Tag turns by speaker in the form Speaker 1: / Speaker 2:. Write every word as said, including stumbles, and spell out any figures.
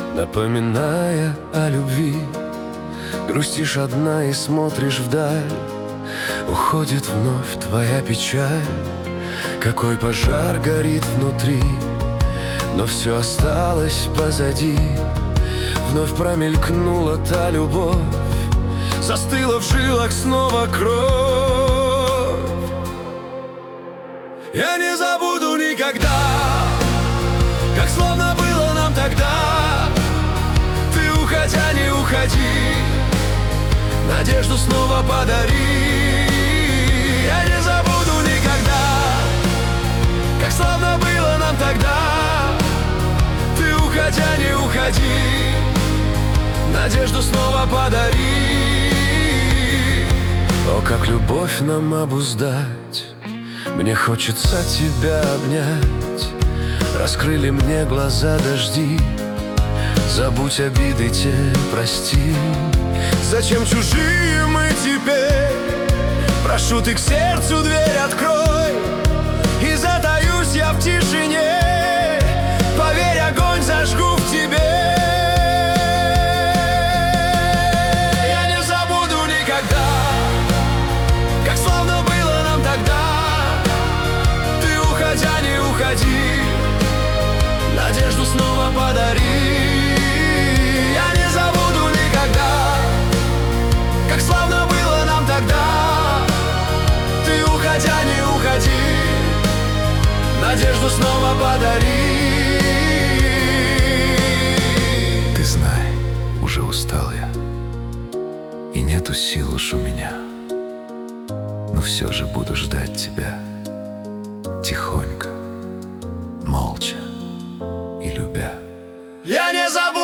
Speaker 1: напоминая о любви. Грустишь одна и смотришь вдаль, уходит вновь твоя печаль. Какой пожар горит внутри, но все осталось позади. Вновь промелькнула та любовь, застыла в жилах снова кровь. Я не забуду никогда, как словно было нам тогда. Ты, уходя, не уходи, надежду снова подари. Я не забуду никогда, как славно было нам тогда. Ты, уходя, не уходи, надежду снова подари. О, как любовь нам обуздать, мне хочется тебя обнять. Раскрыли мне глаза дожди, забудь обиды те, прости. Зачем чужие мы теперь? Прошу, ты к сердцу дверь открой, и затаюсь я в тишине. Поверь, огонь зажгу в тебе. Я не забуду никогда, как славно было нам тогда. Ты, уходя, не уходи, надежду снова подари. Я не забуду никогда, как славно было нам тогда. Ты, уходя, не уходи, надежду снова подари. Ты знай, уже устал я, и нету сил уж у меня, но все же буду ждать тебя тихонько, молча и любя. Я не забуду